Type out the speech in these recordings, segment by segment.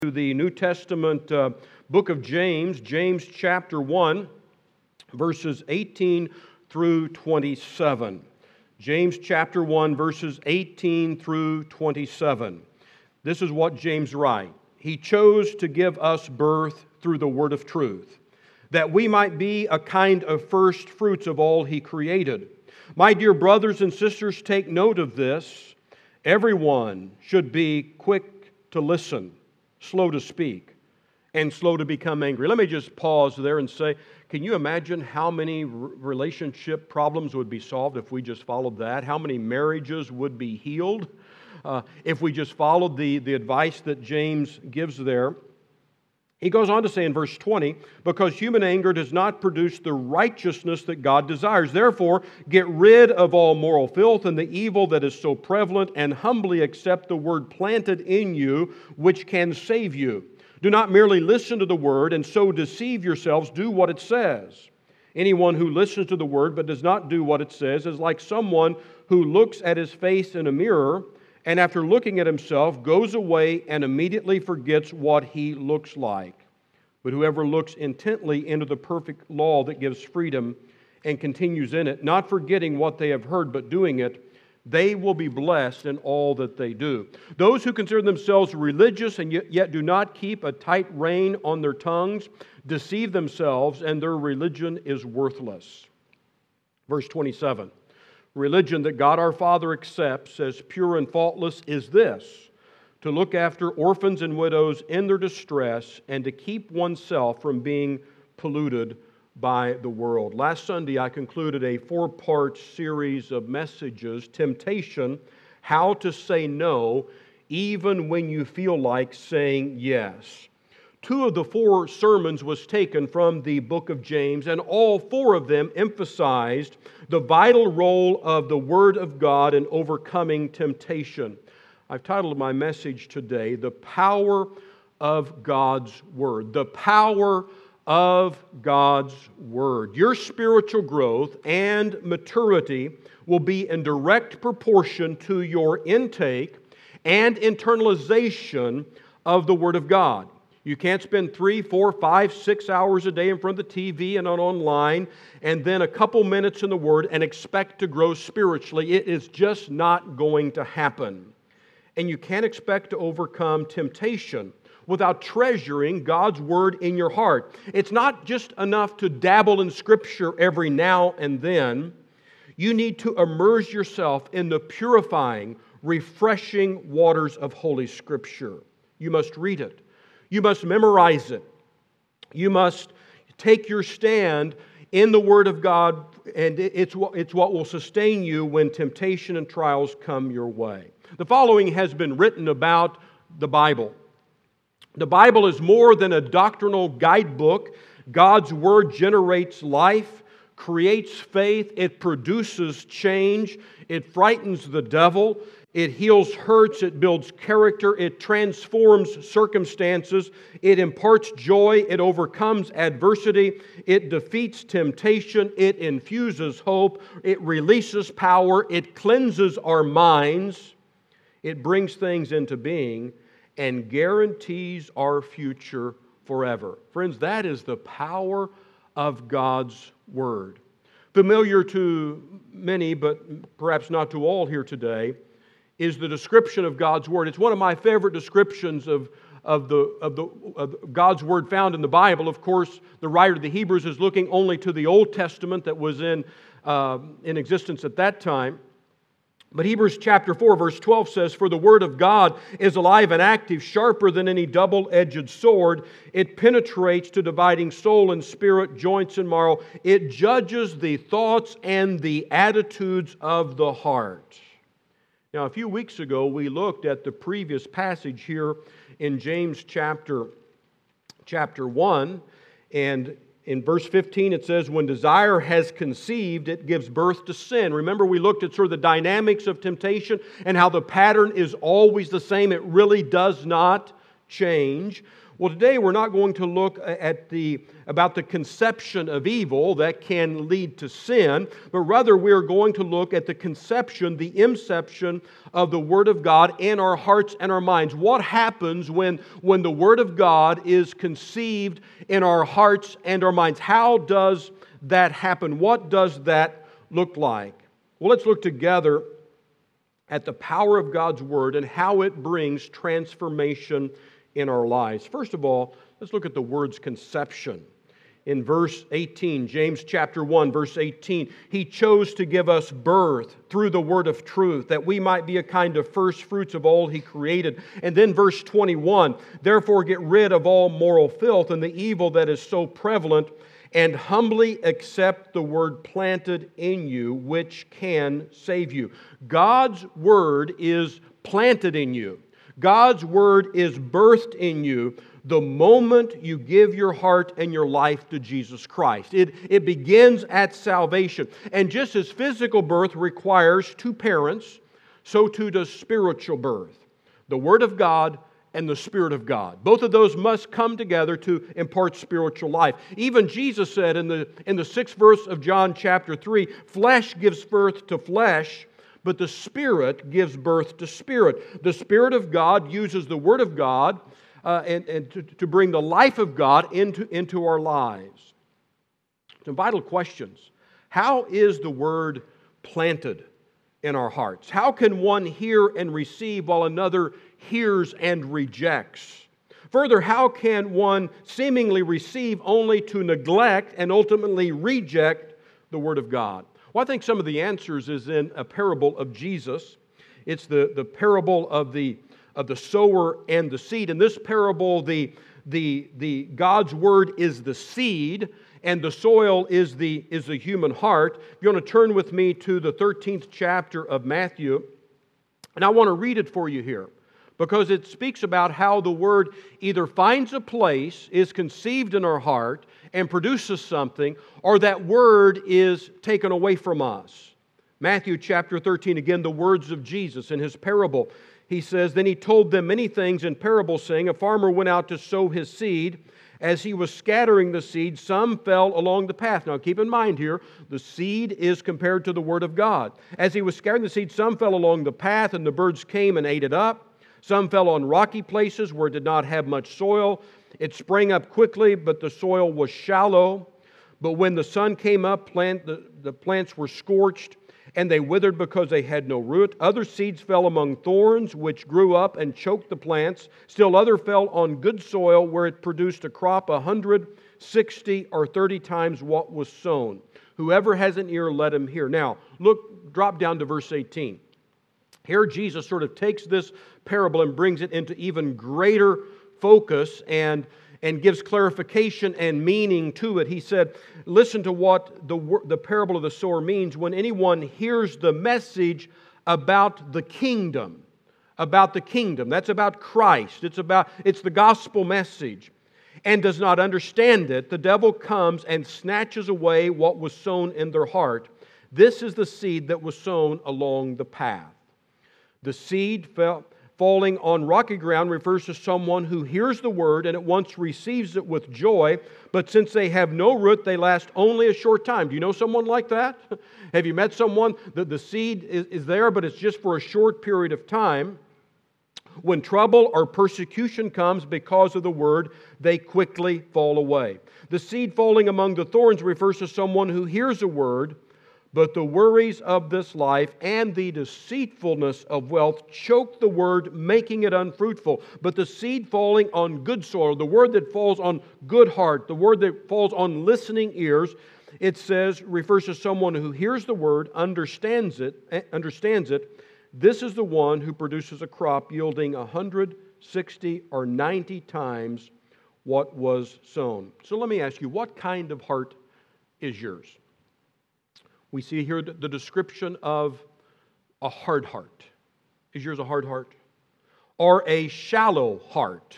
To the New Testament book of James, James chapter 1, verses 18 through 27. James chapter 1, verses 18 through 27. This is what James writes. He chose to give us birth through the word of truth, that we might be a kind of first fruits of all He created. My dear brothers and sisters, take note of this. Everyone should be quick to listen, slow to speak, and slow to become angry. Let me just pause there and say, can you imagine how many relationship problems would be solved if we just followed that? How many marriages would be healed if we just followed the advice that James gives there? He goes on to say in verse 20, because human anger does not produce the righteousness that God desires. Therefore, get rid of all moral filth and the evil that is so prevalent, and humbly accept the word planted in you, which can save you. Do not merely listen to the word and so deceive yourselves. Do what it says. Anyone who listens to the word but does not do what it says is like someone who looks at his face in a mirror, and after looking at himself, goes away and immediately forgets what he looks like. But whoever looks intently into the perfect law that gives freedom and continues in it, not forgetting what they have heard but doing it, they will be blessed in all that they do. Those who consider themselves religious and yet do not keep a tight rein on their tongues deceive themselves, and their religion is worthless. Verse 27. Religion that God our Father accepts as pure and faultless is this: to look after orphans and widows in their distress and to keep oneself from being polluted by the world. Last Sunday I concluded a 4-part series of messages, Temptation, How to Say No Even When You Feel Like Saying Yes. 2 of the 4 sermons was taken from the book of James, and all 4 of them emphasized the vital role of the Word of God in overcoming temptation. I've titled my message today, The Power of God's Word. The power of God's Word. Your spiritual growth and maturity will be in direct proportion to your intake and internalization of the Word of God. You can't spend 3, 4, 5, 6 hours a day in front of the TV and online and then a couple minutes in the Word and expect to grow spiritually. It is just not going to happen. And you can't expect to overcome temptation without treasuring God's Word in your heart. It's not just enough to dabble in Scripture every now and then. You need to immerse yourself in the purifying, refreshing waters of Holy Scripture. You must read it. You must memorize it. You must take your stand in the Word of God, and it's what will sustain you when temptation and trials come your way. The following has been written about the Bible. The Bible is more than a doctrinal guidebook. God's Word generates life, creates faith, it produces change, it frightens the devil, it heals hurts, it builds character, it transforms circumstances, it imparts joy, it overcomes adversity, it defeats temptation, it infuses hope, it releases power, it cleanses our minds, it brings things into being, and guarantees our future forever. Friends, that is the power of God's Word. Familiar to many, but perhaps not to all here today, is the description of God's Word. It's one of my favorite descriptions of God's Word found in the Bible. Of course, the writer of the Hebrews is looking only to the Old Testament that was in existence at that time. But Hebrews chapter 4, verse 12 says, "For the Word of God is alive and active, sharper than any double-edged sword. It penetrates to dividing soul and spirit, joints and marrow. It judges the thoughts and the attitudes of the heart." Now, a few weeks ago, we looked at the previous passage here in James chapter 1, and in verse 15 it says, "When desire has conceived, it gives birth to sin." Remember, we looked at sort of the dynamics of temptation and how the pattern is always the same. It really does not change. Well, today we're not going to look at about the conception of evil that can lead to sin, but rather we're going to look at the conception, the inception of the Word of God in our hearts and our minds. What happens when the Word of God is conceived in our hearts and our minds? How does that happen? What does that look like? Well, let's look together at the power of God's Word and how it brings transformation in our lives. First of all, let's look at the word's conception. In verse 18, James chapter 1, verse 18, He chose to give us birth through the word of truth, that we might be a kind of first fruits of all He created. And then verse 21, therefore get rid of all moral filth and the evil that is so prevalent, and humbly accept the word planted in you, which can save you. God's word is planted in you. God's Word is birthed in you the moment you give your heart and your life to Jesus Christ. It begins at salvation. And just as physical birth requires two parents, so too does spiritual birth. The Word of God and the Spirit of God. Both of those must come together to impart spiritual life. Even Jesus said in the 6th verse of John chapter 3, flesh gives birth to flesh, but the Spirit gives birth to spirit. The Spirit of God uses the Word of God and to bring the life of God into our lives. Some vital questions. How is the Word planted in our hearts? How can one hear and receive while another hears and rejects? Further, how can one seemingly receive only to neglect and ultimately reject the Word of God? Well, I think some of the answers is in a parable of Jesus. It's the parable of the sower and the seed. In this parable, the God's Word is the seed, and the soil is the human heart. If you want to turn with me to the 13th chapter of Matthew, and I want to read it for you here, because it speaks about how the Word either finds a place, is conceived in our heart, and produces something, or that Word is taken away from us. Matthew chapter 13, again, the words of Jesus in His parable. He says, then He told them many things in parables, saying, a farmer went out to sow his seed. As he was scattering the seed, some fell along the path. Now keep in mind here, the seed is compared to the Word of God. As he was scattering the seed, some fell along the path, and the birds came and ate it up. Some fell on rocky places where it did not have much soil. It sprang up quickly, but the soil was shallow. But when the sun came up, the plants were scorched, and they withered because they had no root. Other seeds fell among thorns, which grew up and choked the plants. Still other fell on good soil, where it produced a crop 160 or 30 times what was sown. Whoever has an ear, let him hear. Now, drop down to verse 18. Here Jesus sort of takes this parable and brings it into even greater focus and gives clarification and meaning to it. He said, listen to what the parable of the sower means. When anyone hears the message about the kingdom, that's about Christ, it's the gospel message, and does not understand it, the devil comes and snatches away what was sown in their heart. This is the seed that was sown along the path. The seed falling on rocky ground refers to someone who hears the word and at once receives it with joy, but since they have no root, they last only a short time. Do you know someone like that? Have you met someone that the seed is there, but it's just for a short period of time? When trouble or persecution comes because of the word, they quickly fall away. The seed falling among the thorns refers to someone who hears a word, but the worries of this life and the deceitfulness of wealth choke the word, making it unfruitful. But the seed falling on good soil, the word that falls on good heart, the word that falls on listening ears, it says, refers to someone who hears the word, understands it. This is the one who produces a crop yielding 160 or 90 times what was sown. So let me ask you, what kind of heart is yours? We see here the description of a hard heart. Is yours a hard heart? or a shallow heart.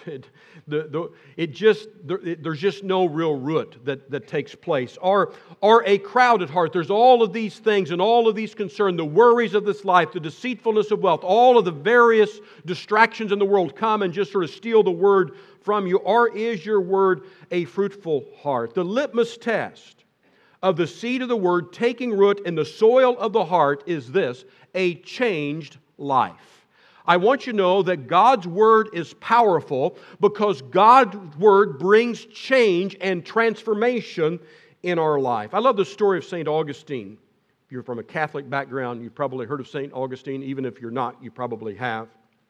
There's just no real root that takes place. Or a crowded heart. There's all of these things and all of these concerns, the worries of this life, the deceitfulness of wealth, all of the various distractions in the world come and just sort of steal the word from you. Or is your word a fruitful heart? The litmus test of the seed of the word taking root in the soil of the heart is this: a changed life. I want you to know that God's Word is powerful because God's Word brings change and transformation in our life. I love the story of St. Augustine. If you're from a Catholic background, you've probably heard of St. Augustine. Even if you're not, you probably have.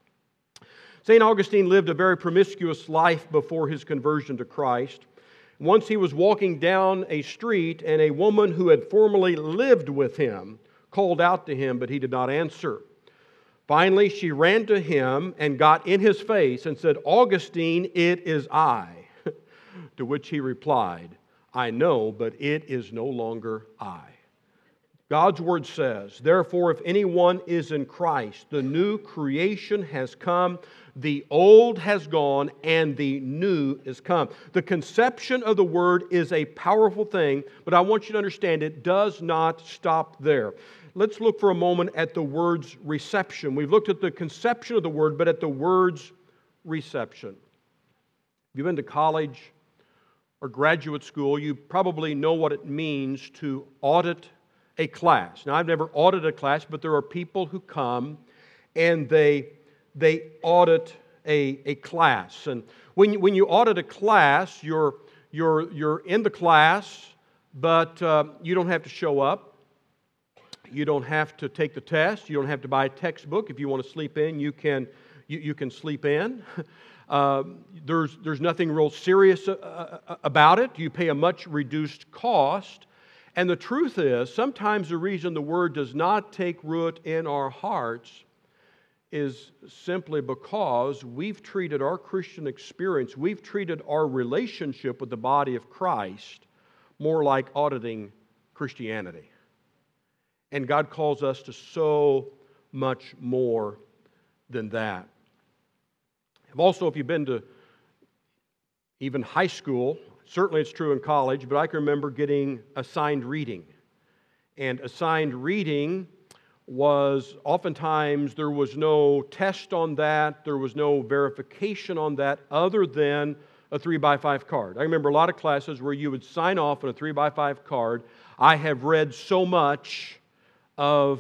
St. Augustine lived a very promiscuous life before his conversion to Christ. Once he was walking down a street, and a woman who had formerly lived with him called out to him, but he did not answer. Finally, she ran to him and got in his face and said, "Augustine, it is I." To which he replied, "I know, but it is no longer I." God's Word says, "Therefore, if anyone is in Christ, the new creation has come, the old has gone, and the new is come." The conception of the Word is a powerful thing, but I want you to understand it does not stop there. Let's look for a moment at the word's reception. We've looked at the conception of the word, but at the word's reception. If you've been to college or graduate school, you probably know what it means to audit a class. Now, I've never audited a class, but there are people who come and they audit a class. And when you audit a class, you're in the class, but you don't have to show up. You don't have to take the test. You don't have to buy a textbook. If you want to sleep in, you can sleep in. There's nothing real serious about it. You pay a much reduced cost. And the truth is, sometimes the reason the Word does not take root in our hearts is simply because we've treated our Christian experience, we've treated our relationship with the body of Christ more like auditing Christianity. And God calls us to so much more than that. Also, if you've been to even high school, certainly it's true in college, but I can remember getting assigned reading. And assigned reading was oftentimes there was no test on that, there was no verification on that other than a 3x5 card. I remember a lot of classes where you would sign off on a 3x5 card. I have read so much of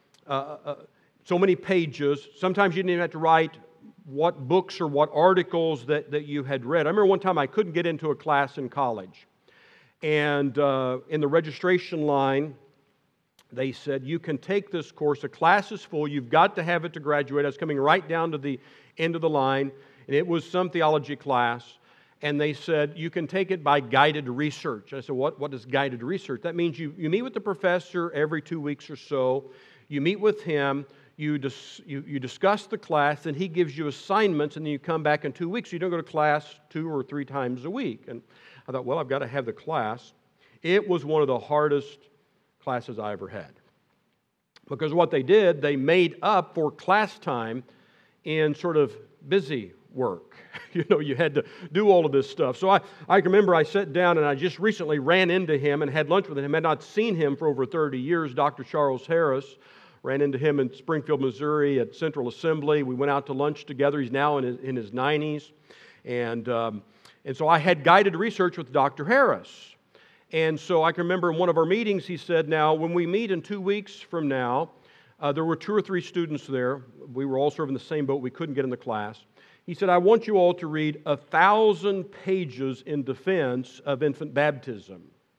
so many pages. Sometimes you didn't even have to write what books or what articles that you had read. I remember one time I couldn't get into a class in college. And in the registration line, they said, "You can take this course. The class is full. You've got to have it to graduate." I was coming right down to the end of the line, and it was some theology class. And they said, "You can take it by guided research." I said, what is guided research? That means you meet with the professor every 2 weeks or so. You meet with him. You discuss the class, and he gives you assignments, and then you come back in 2 weeks. You don't go to class 2 or 3 times a week. And I thought, well, I've got to have the class. It was one of the hardest classes I ever had. Because what they did, they made up for class time in sort of busy work. You had to do all of this stuff. So I remember I sat down and I just recently ran into him and had lunch with him. I had not seen him for over 30 years, Dr. Charles Harris. Ran into him in Springfield, Missouri at Central Assembly. We went out to lunch together. He's now in his 90s. And so I had guided research with Dr. Harris. And so I can remember in one of our meetings, he said, "Now, when we meet in 2 weeks from now," there were 2 or 3 students there. We were all sort of in the same boat. We couldn't get in the class. He said, "I want you all to read 1,000 pages in defense of infant baptism.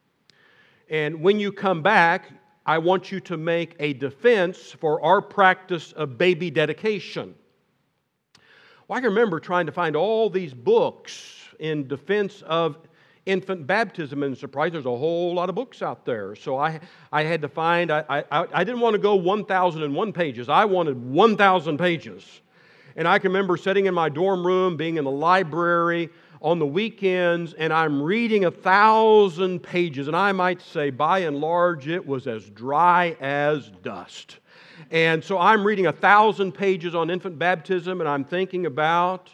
And when you come back, I want you to make a defense for our practice of baby dedication." Well, I can remember trying to find all these books in defense of infant baptism, and surprised there's a whole lot of books out there. So I had to find, I didn't want to go 1,001 pages. I wanted 1,000 pages. And I can remember sitting in my dorm room, being in the library on the weekends, and I'm reading 1,000 pages. And I might say, by and large, it was as dry as dust. And so I'm reading 1,000 pages on infant baptism, and I'm thinking about,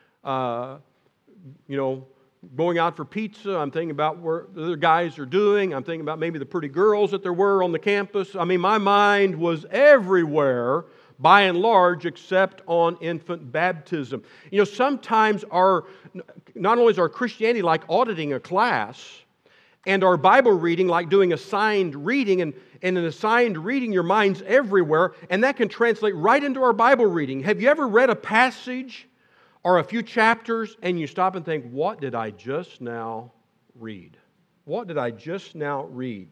going out for pizza. I'm thinking about what the other guys are doing. I'm thinking about maybe the pretty girls that there were on the campus. I mean, my mind was everywhere, by and large, except on infant baptism. Sometimes not only is our Christianity like auditing a class, and our Bible reading like doing assigned reading, and in an assigned reading, your mind's everywhere, and that can translate right into our Bible reading. Have you ever read a passage or a few chapters, and you stop and think, what did I just now read? What did I just now read?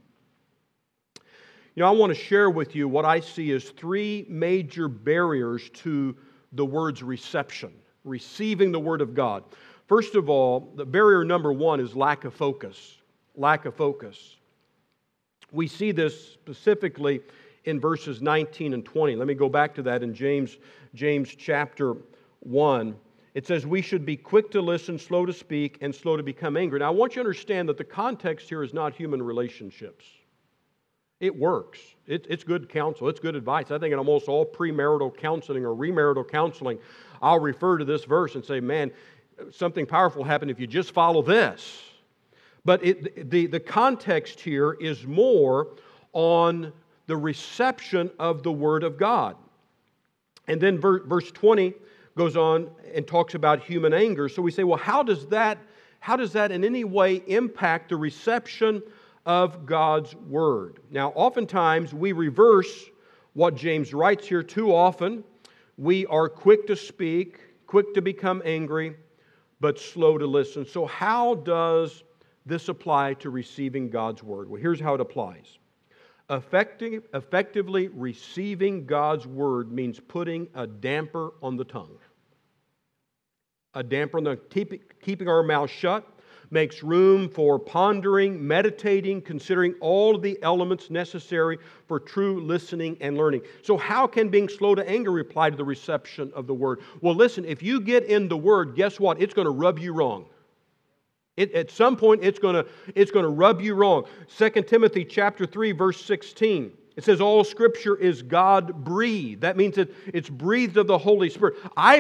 I want to share with you what I see as three major barriers to the word's reception, receiving the Word of God. First of all, the barrier number one is lack of focus. Lack of focus. We see this specifically in verses 19 and 20. Let me go back to that in James chapter 1. It says, we should be quick to listen, slow to speak, and slow to become angry. Now, I want you to understand that the context here is not human relationships. It works. It's good counsel. It's good advice. I think in almost all premarital counseling or remarital counseling, I'll refer to this verse and say, man, something powerful happened if you just follow this. But the context here is more on the reception of the Word of God. And then verse 20 goes on and talks about human anger. So we say, well, how does that in any way impact the reception of God's Word? Now, oftentimes we reverse what James writes here. Too often we are quick to speak, quick to become angry, but slow to listen. So how does this apply to receiving God's Word? Well, here's how it applies. Effectively receiving God's Word means putting a damper on the tongue. A damper on the keeping our mouth shut makes room for pondering, meditating, considering all of the elements necessary for true listening and learning. So how can being slow to anger apply to the reception of the Word? Well, listen, if you get in the Word, guess what? It's going to rub you wrong. At some point, it's going to rub you wrong. 2 Timothy chapter 3, verse 16. It says, all Scripture is God-breathed. That means that it's breathed of the Holy Spirit.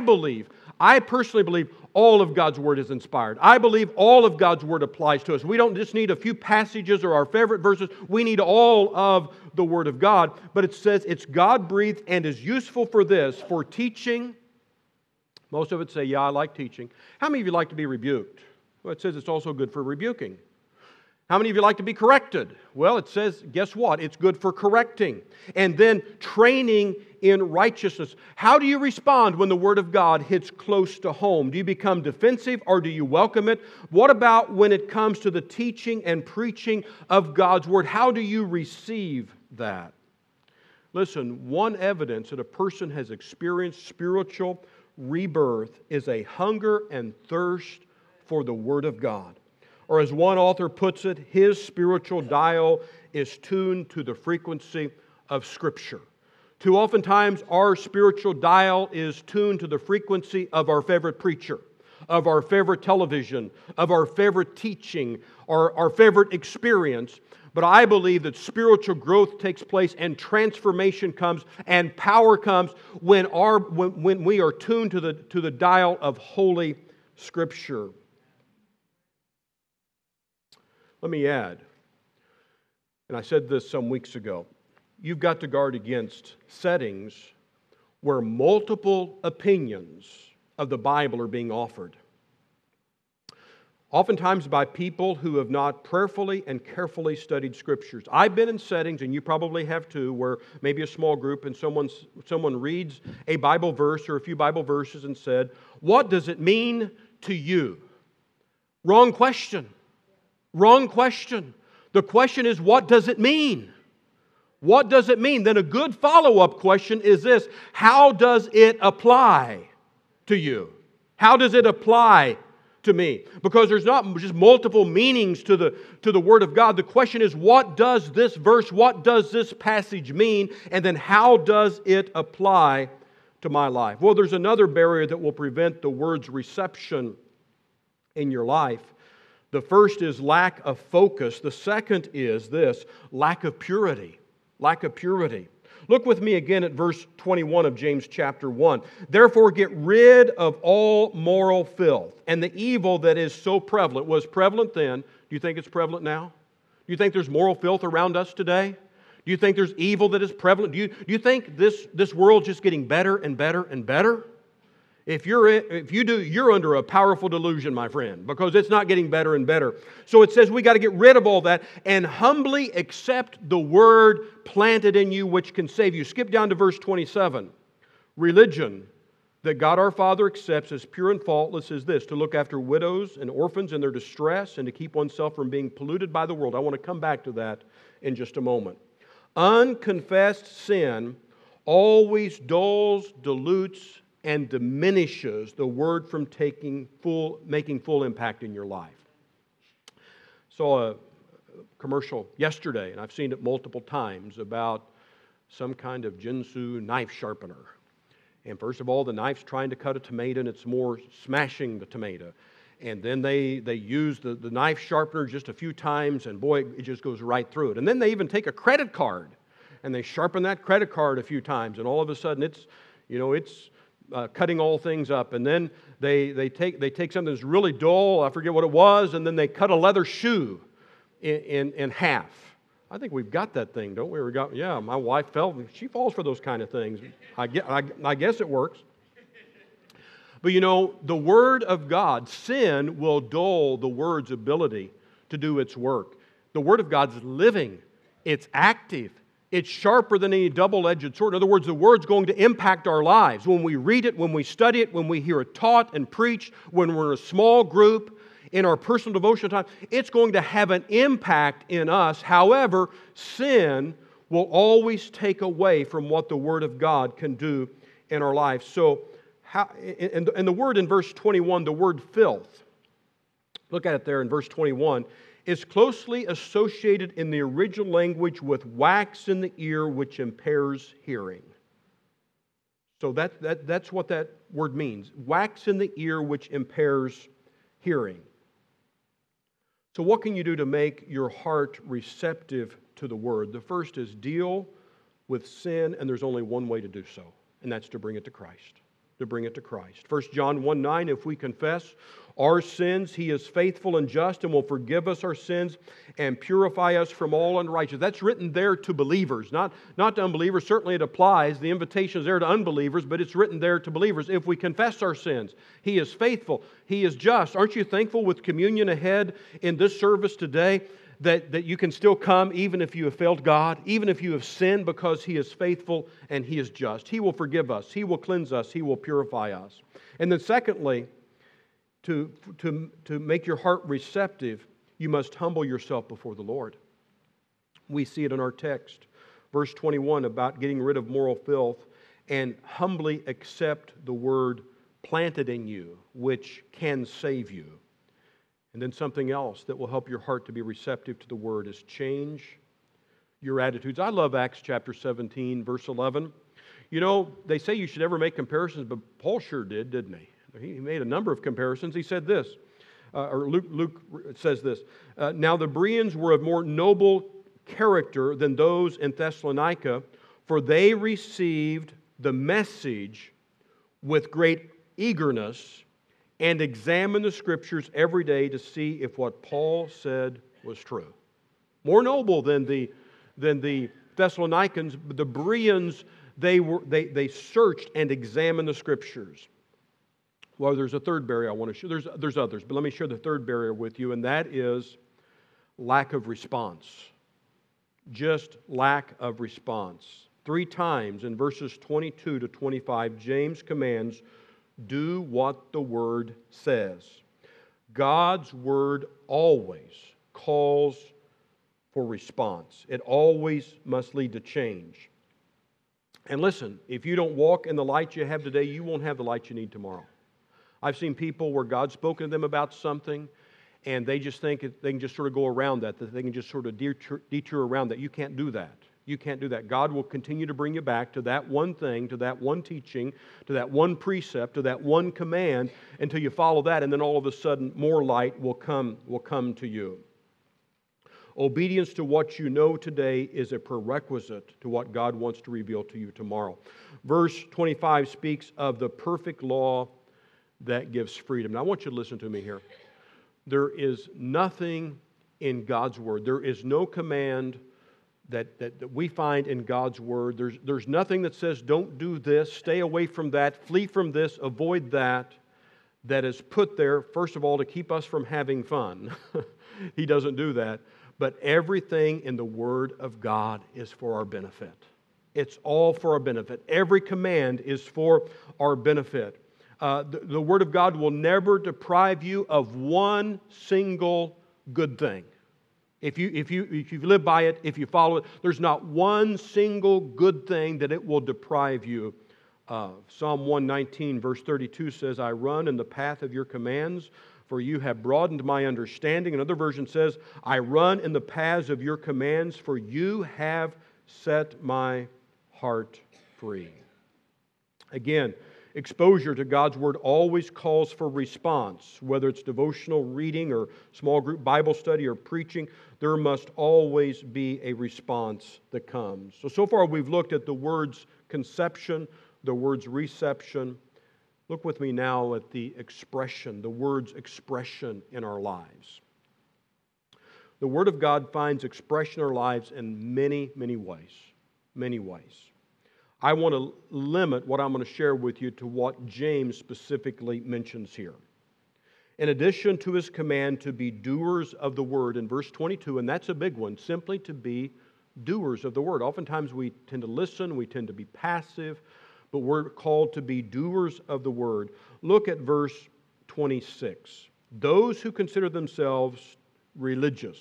I personally believe all of God's Word is inspired. I believe all of God's Word applies to us. We don't just need a few passages or our favorite verses. We need all of the Word of God. But it says it's God-breathed and is useful for this, for teaching. Most of it say, yeah, I like teaching. How many of you like to be rebuked? Well, it says it's also good for rebuking. How many of you like to be corrected? Well, it says, guess what? It's good for correcting. And then training in righteousness. How do you respond when the Word of God hits close to home? Do you become defensive or do you welcome it? What about when it comes to the teaching and preaching of God's Word? How do you receive that? Listen, one evidence that a person has experienced spiritual rebirth is a hunger and thirst for the Word of God. Or as one author puts it, his spiritual dial is tuned to the frequency of Scripture. Too oftentimes, our spiritual dial is tuned to the frequency of our favorite preacher, of our favorite television, of our favorite teaching, or our favorite experience. But I believe that spiritual growth takes place and transformation comes and power comes when we are tuned to the dial of Holy Scripture. Let me add, and I said this some weeks ago, you've got to guard against settings where multiple opinions of the Bible are being offered. Oftentimes by people who have not prayerfully and carefully studied Scriptures. I've been in settings, and you probably have too, where maybe a small group and someone reads a Bible verse or a few Bible verses and said, "What does it mean to you?" Wrong question. Wrong question. The question is, what does it mean? What does it mean? Then a good follow-up question is this: how does it apply to you? How does it apply to me? Because there's not just multiple meanings to the Word of God. The question is, what does this verse, what does this passage mean? And then how does it apply to my life? Well, there's another barrier that will prevent the Word's reception in your life. The first is lack of focus. The second is this: lack of purity. Lack of purity. Look with me again at verse 21 of James chapter 1. Therefore get rid of all moral filth and the evil that is so prevalent. Was prevalent then. Do you think it's prevalent now? Do you think there's moral filth around us today? Do you think there's evil that is prevalent? Do you think this world's just getting better and better and better? If you do, you're under a powerful delusion, my friend, because it's not getting better and better. So it says we got to get rid of all that and humbly accept the word planted in you which can save you. Skip down to verse 27. Religion that God our Father accepts as pure and faultless is this: to look after widows and orphans in their distress and to keep oneself from being polluted by the world. I want to come back to that in just a moment. Unconfessed sin always dulls, dilutes, and diminishes the word from making full impact in your life. Saw a commercial yesterday, and I've seen it multiple times, about some kind of Ginsu knife sharpener. And first of all, the knife's trying to cut a tomato, and it's more smashing the tomato. And then they use the knife sharpener just a few times, and boy, it just goes right through it. And then they even take a credit card, and they sharpen that credit card a few times, and all of a sudden it's cutting all things up. And then they take something that's really dull, I forget what it was, and then they cut a leather shoe in half. I think we've got that thing, don't we? My wife she falls for those kind of things. I guess it works. But the Word of God, sin will dull the Word's ability to do its work. The Word of God's living. It's active. It's sharper than any double-edged sword. In other words, the Word's going to impact our lives. When we read it, when we study it, when we hear it taught and preached, when we're in a small group, in our personal devotional time, it's going to have an impact in us. However, sin will always take away from what the Word of God can do in our lives. So, and the word in verse 21, the word filth, look at it there in verse 21, is closely associated in the original language with wax in the ear which impairs hearing. So that's what that word means. Wax in the ear which impairs hearing. So what can you do to make your heart receptive to the Word? The first is deal with sin, and there's only one way to do so, and that's to bring it to Christ. To bring it to Christ. 1 John 1:9, if we confess our sins, He is faithful and just and will forgive us our sins and purify us from all unrighteousness. That's written there to believers, not to unbelievers. Certainly it applies. The invitation is there to unbelievers, but it's written there to believers. If we confess our sins, He is faithful. He is just. Aren't you thankful with communion ahead in this service today that you can still come even if you have failed God, even if you have sinned, because He is faithful and He is just. He will forgive us. He will cleanse us. He will purify us. And then secondly, to make your heart receptive, you must humble yourself before the Lord. We see it in our text, verse 21, about getting rid of moral filth and humbly accept the word planted in you, which can save you. And then something else that will help your heart to be receptive to the Word is change your attitudes. I love Acts chapter 17, verse 11. They say you should never make comparisons, but Paul sure did, didn't he? He made a number of comparisons. He said this, or Luke says this, now the Bereans were of more noble character than those in Thessalonica, for they received the message with great eagerness and examine the Scriptures every day to see if what Paul said was true. More noble than the Thessalonians, but the Bereans, they searched and examined the Scriptures. Well, there's a third barrier I want to share. There's others, but let me share the third barrier with you, and that is lack of response. Just lack of response. 3 times in verses 22 to 25, James commands, do what the Word says. God's Word always calls for response. It always must lead to change. And listen, if you don't walk in the light you have today, you won't have the light you need tomorrow. I've seen people where God's spoken to them about something, and they just think they can just sort of go around that they can just sort of detour around that. You can't do that. You can't do that. God will continue to bring you back to that one thing, to that one teaching, to that one precept, to that one command until you follow that, and then all of a sudden more light will come to you. Obedience to what you know today is a prerequisite to what God wants to reveal to you tomorrow. Verse 25 speaks of the perfect law that gives freedom. Now I want you to listen to me here. There is nothing in God's Word. There is no command that we find in God's Word. There's nothing that says don't do this, stay away from that, flee from this, avoid that is put there, first of all, to keep us from having fun. He doesn't do that. But everything in the Word of God is for our benefit. It's all for our benefit. Every command is for our benefit. The Word of God will never deprive you of one single good thing. If you live by it, if you follow it, there's not one single good thing that it will deprive you of. Psalm 119 verse 32 says, I run in the path of your commands, for you have broadened my understanding. Another version says, I run in the paths of your commands, for you have set my heart free. Again, exposure to God's Word always calls for response. Whether it's devotional reading or small group Bible study or preaching, there must always be a response that comes. So far we've looked at the word's conception, the word's reception. Look with me now at the expression, the word's expression in our lives. The Word of God finds expression in our lives in many, many ways. Many ways. I want to limit what I'm going to share with you to what James specifically mentions here. In addition to his command to be doers of the Word in verse 22, and that's a big one, simply to be doers of the Word. Oftentimes we tend to listen, we tend to be passive, but we're called to be doers of the Word. Look at verse 26. Those who consider themselves religious,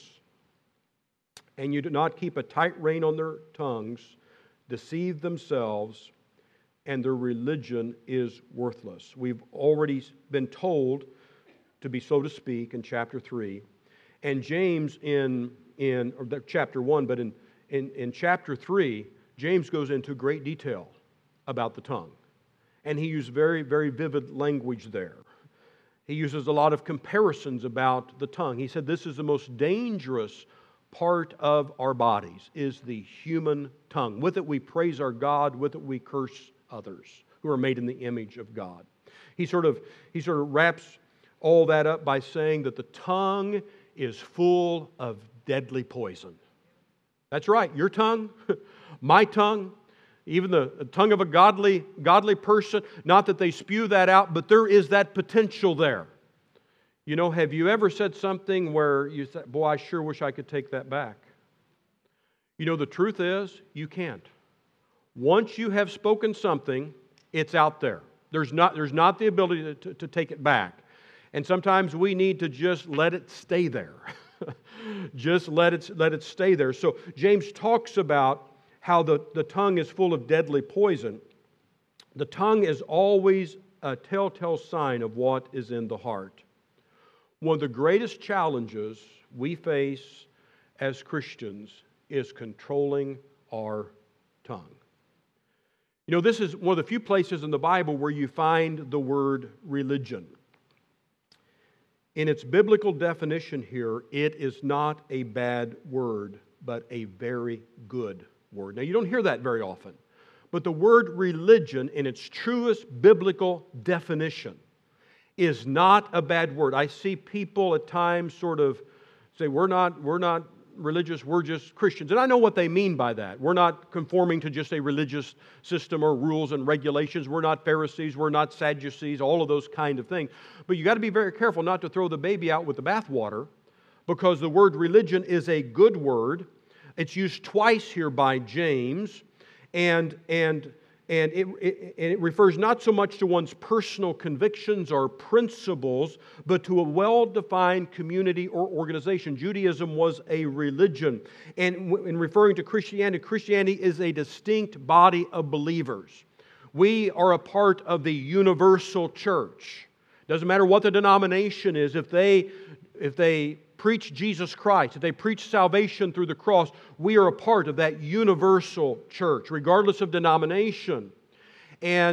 and you do not keep a tight rein on their tongues, deceive themselves, and their religion is worthless. We've already been told to be slow to speak in chapter 3. And James in chapter 1, but in chapter 3, James goes into great detail about the tongue. And he used very, very vivid language there. He uses a lot of comparisons about the tongue. He said this is the most dangerous part of our bodies, is the human tongue. With it we praise our God, with it we curse others who are made in the image of God. He sort of wraps all that up by saying that the tongue is full of deadly poison. That's right, your tongue, my tongue, even the tongue of a godly person, not that they spew that out, but there is that potential there. You know, have you ever said something where you said, boy, I sure wish I could take that back? You know, the truth is, you can't. Once you have spoken something, it's out there. There's not the ability to take it back. And sometimes we need to just let it stay there. Just let it stay there. So James talks about how the tongue is full of deadly poison. The tongue is always a telltale sign of what is in the heart. One of the greatest challenges we face as Christians is controlling our tongue. You know, this is one of the few places in the Bible where you find the word religion. In its biblical definition here, it is not a bad word, but a very good word. Now, you don't hear that very often, but the word religion in its truest biblical definition is not a bad word. I see people at times sort of say, we're not religious, we're just Christians. And I know what they mean by that. We're not conforming to just a religious system or rules and regulations. We're not Pharisees, we're not Sadducees, all of those kind of things. But you got to be very careful not to throw the baby out with the bathwater, because the word religion is a good word. It's used twice here by James, and it refers not so much to one's personal convictions or principles, but to a well-defined community or organization. Judaism was a religion. And in referring to Christianity, Christianity is a distinct body of believers. We are a part of the universal church. Doesn't matter what the denomination is, if they preach Jesus Christ, if they preach salvation through the cross, we are a part of that universal church, regardless of denomination. And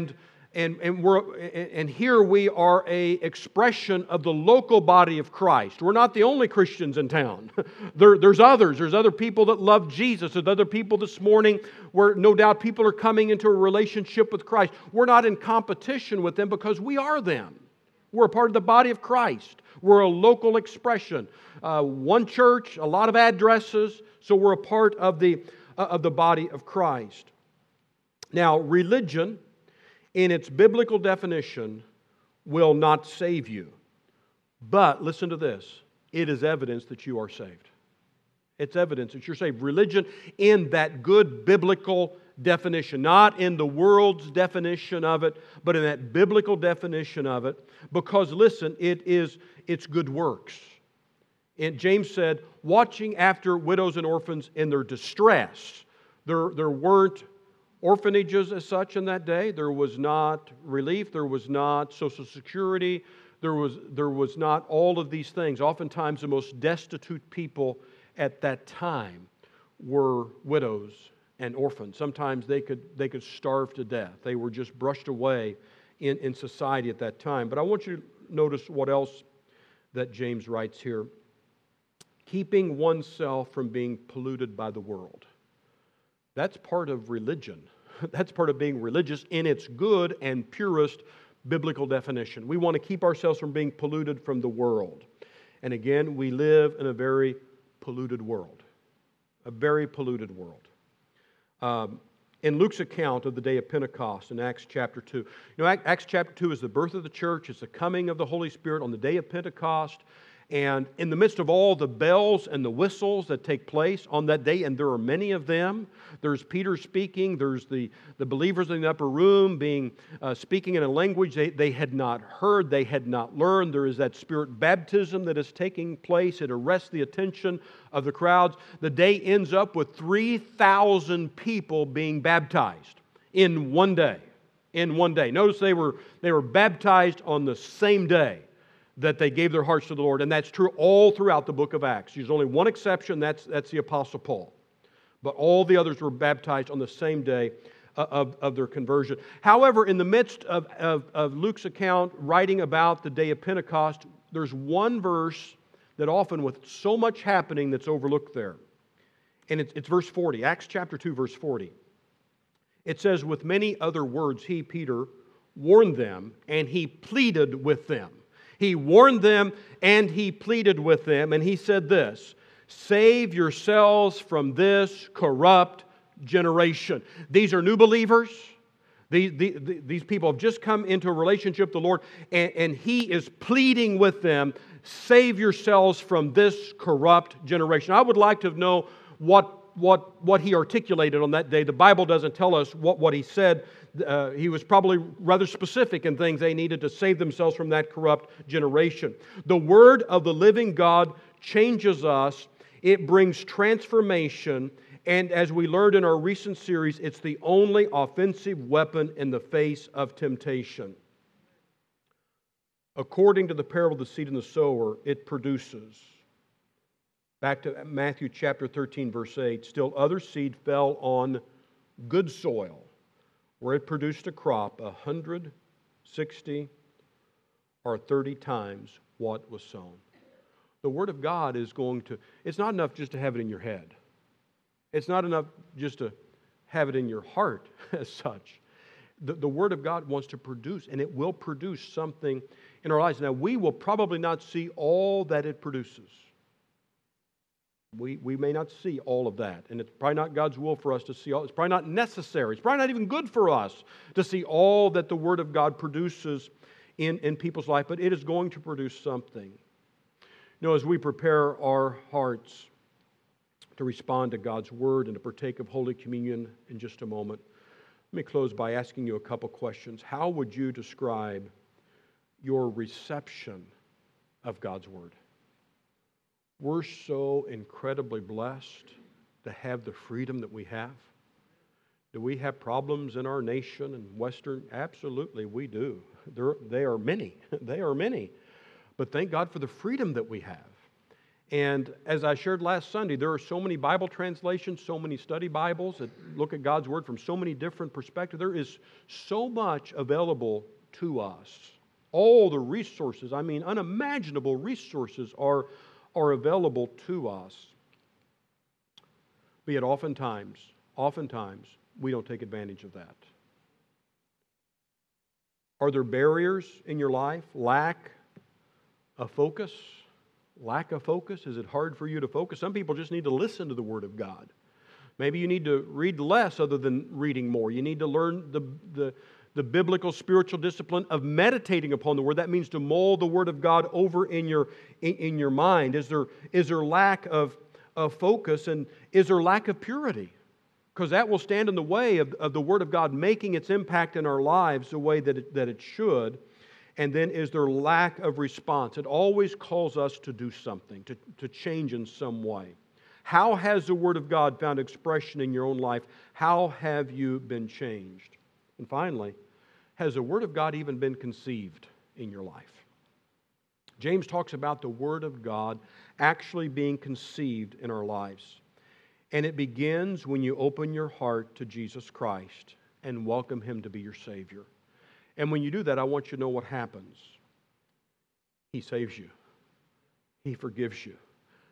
And here we are a expression of the local body of Christ. We're not the only Christians in town. There's others. There's other people that love Jesus. There's other people this morning where no doubt people are coming into a relationship with Christ. We're not in competition with them because we are them. We're a part of the body of Christ. We're a local expression. One church, a lot of addresses, so we're a part of the body of Christ. Now, religion, in its biblical definition, will not save you. But, listen to this, it is evidence that you are saved. It's evidence that you're saved. Religion in that good biblical definition, not in the world's definition of it, but in that biblical definition of it. Because, listen, it's good works. And James said, watching after widows and orphans in their distress. There weren't orphanages as such in that day. There was not relief. There was not Social Security. There was not all of these things. Oftentimes the most destitute people at that time were widows and orphans. Sometimes they could starve to death. They were just brushed away in society at that time. But I want you to notice what else that James writes here. Keeping oneself from being polluted by the world. That's part of religion. That's part of being religious in its good and purest biblical definition. We want to keep ourselves from being polluted from the world. And again, we live in a very polluted world. A very polluted world. In Luke's account of the day of Pentecost in Acts chapter 2, Acts chapter 2 is the birth of the church. It's the coming of the Holy Spirit on the day of Pentecost. And in the midst of all the bells and the whistles that take place on that day, and there are many of them, there's Peter speaking, there's the believers in the upper room speaking in a language they had not heard, they had not learned. There is that Spirit baptism that is taking place. It arrests the attention of the crowds. The day ends up with 3,000 people being baptized in one day. In one day. Notice they were baptized on the same day that they gave their hearts to the Lord. And that's true all throughout the book of Acts. There's only one exception, that's the Apostle Paul. But all the others were baptized on the same day of their conversion. However, in the midst of Luke's account, writing about the day of Pentecost, there's one verse that often with so much happening that's overlooked there. And it's verse 40, Acts chapter 2, verse 40. It says, with many other words, he, Peter, warned them and he pleaded with them. He warned them and he pleaded with them, and he said this, save yourselves from this corrupt generation. These are new believers. These people have just come into a relationship with the Lord, and he is pleading with them, save yourselves from this corrupt generation. I would like to know what he articulated on that day. The Bible doesn't tell us what he said. He was probably rather specific in things they needed to save themselves from that corrupt generation. The Word of the living God changes us. It brings transformation. And as we learned in our recent series, it's the only offensive weapon in the face of temptation. According to the parable of the seed and the sower, it produces. Back to Matthew chapter 13, verse 8. Still other seed fell on good soil, where it produced a crop 100, 60, or 30 times what was sown. The Word of God is it's not enough just to have it in your head. It's not enough just to have it in your heart as such. The Word of God wants to produce, and it will produce something in our lives. Now, we will probably not see all that it produces. We may not see all of that, and it's probably not God's will for us to see all. It's probably not necessary. It's probably not even good for us to see all that the Word of God produces in people's life, but it is going to produce something. As we prepare our hearts to respond to God's Word and to partake of Holy Communion in just a moment, let me close by asking you a couple questions. How would you describe your reception of God's Word? We're so incredibly blessed to have the freedom that we have. Do we have problems in our nation and Western? Absolutely, we do. They are many. They are many. But thank God for the freedom that we have. And as I shared last Sunday, there are so many Bible translations, so many study Bibles that look at God's Word from so many different perspectives. There is so much available to us. All the resources, unimaginable resources are available to us. But yet oftentimes, we don't take advantage of that. Are there barriers in your life? Lack of focus? Lack of focus? Is it hard for you to focus? Some people just need to listen to the Word of God. Maybe you need to read less other than reading more. You need to learn the biblical spiritual discipline of meditating upon the Word. That means to mull the Word of God over in your mind. Is there lack of focus, and is there lack of purity? Because that will stand in the way of the Word of God making its impact in our lives the way that it should. And then is there lack of response? It always calls us to do something, to change in some way. How has the Word of God found expression in your own life? How have you been changed? And finally, has the Word of God even been conceived in your life? James talks about the Word of God actually being conceived in our lives. And it begins when you open your heart to Jesus Christ and welcome Him to be your Savior. And when you do that, I want you to know what happens. He saves you. He forgives you.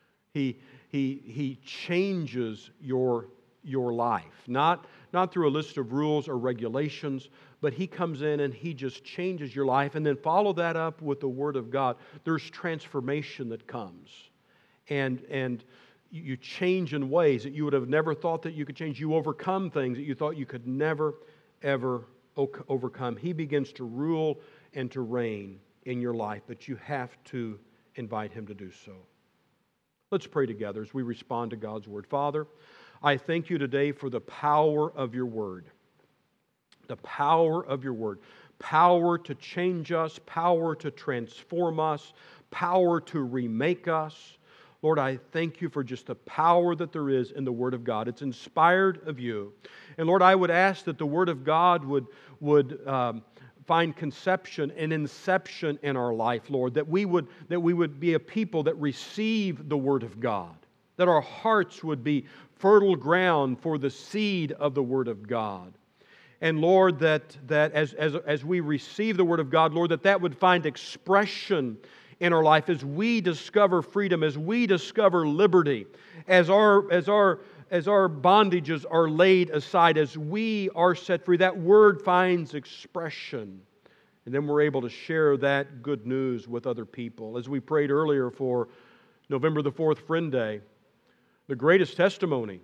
He changes your life. Not through a list of rules or regulations, but He comes in and He just changes your life. And then follow that up with the Word of God. There's transformation that comes. And you change in ways that you would have never thought that you could change. You overcome things that you thought you could never, ever overcome. He begins to rule and to reign in your life, but you have to invite Him to do so. Let's pray together as we respond to God's Word. Father, I thank You today for the power of Your Word. The power of Your Word. Power to change us, power to transform us, power to remake us. Lord, I thank You for just the power that there is in the Word of God. It's inspired of You. And Lord, I would ask that the Word of God would find conception and inception in our life, Lord, that we would be a people that receive the Word of God, that our hearts would be fertile ground for the seed of the Word of God. And Lord, that as we receive the Word of God, Lord, that would find expression in our life as we discover freedom, as we discover liberty, as our bondages are laid aside, as we are set free, that Word finds expression. And then we're able to share that good news with other people. As we prayed earlier for November the 4th, Friend Day, the greatest testimony.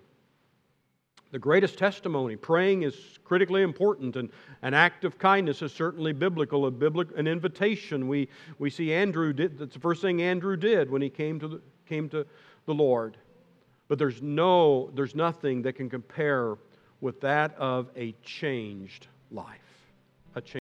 Praying is critically important, and an act of kindness is certainly biblical. An invitation. We see Andrew did. That's the first thing Andrew did when he came to the Lord. But there's nothing that can compare with that of a changed life.